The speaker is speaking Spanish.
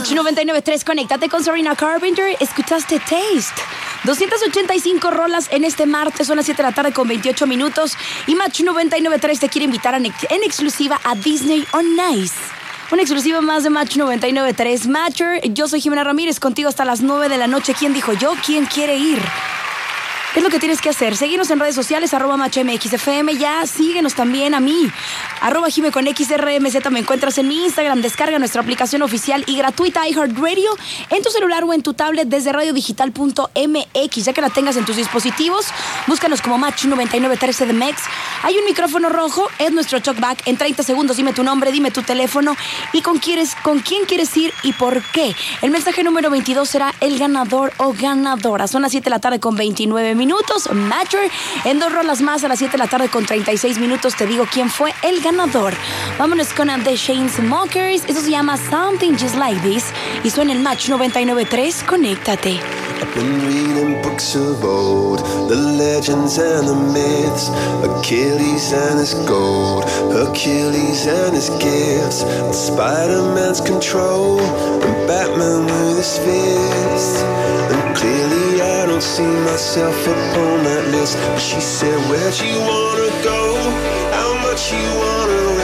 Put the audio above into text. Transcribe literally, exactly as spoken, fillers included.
Match noventa y nueve punto tres, conéctate con Sabrina Carpenter. Escuchaste Taste. doscientas ochenta y cinco rolas en este martes, son las siete de la tarde con veintiocho minutos. Y Match noventa y nueve punto tres te quiere invitar en, en exclusiva a Disney on Ice. Una exclusiva más de Match noventa y nueve punto tres. Matcher, yo soy Jimena Ramírez, contigo hasta las nueve de la noche. ¿Quién dijo yo? ¿Quién quiere ir? ¿Qué es lo que tienes que hacer? Seguirnos en redes sociales, arroba MatchMXFM, ya síguenos también a mí, arroba Jime con X R M Z, me encuentras en mi Instagram, descarga nuestra aplicación oficial y gratuita iHeartRadio en tu celular o en tu tablet desde radiodigital punto m x, ya que la tengas en tus dispositivos, búscanos como Match noventa y nueve punto tres C D M X. Hay un micrófono rojo, es nuestro talkback, en treinta segundos dime tu nombre, dime tu teléfono y con, quieres, con quién quieres ir y por qué. El mensaje número veintidós será el ganador o ganadora. Son las siete de la tarde con veintinueve minutos. Matcher, en dos rolas más a las siete de la tarde con treinta y seis minutos te digo quién fue el ganador. Vámonos con The Chainsmokers. Eso se llama Something Just Like This y suena el Match noventa y nueve punto tres. Conéctate. I've been reading books of old, the legends and the myths, Achilles and his gold, Hercules and his gifts, and Spider-Man's control, and Batman with his fists. And clearly I don't see myself upon that list. But she said, where'd you wanna go? How much you wanna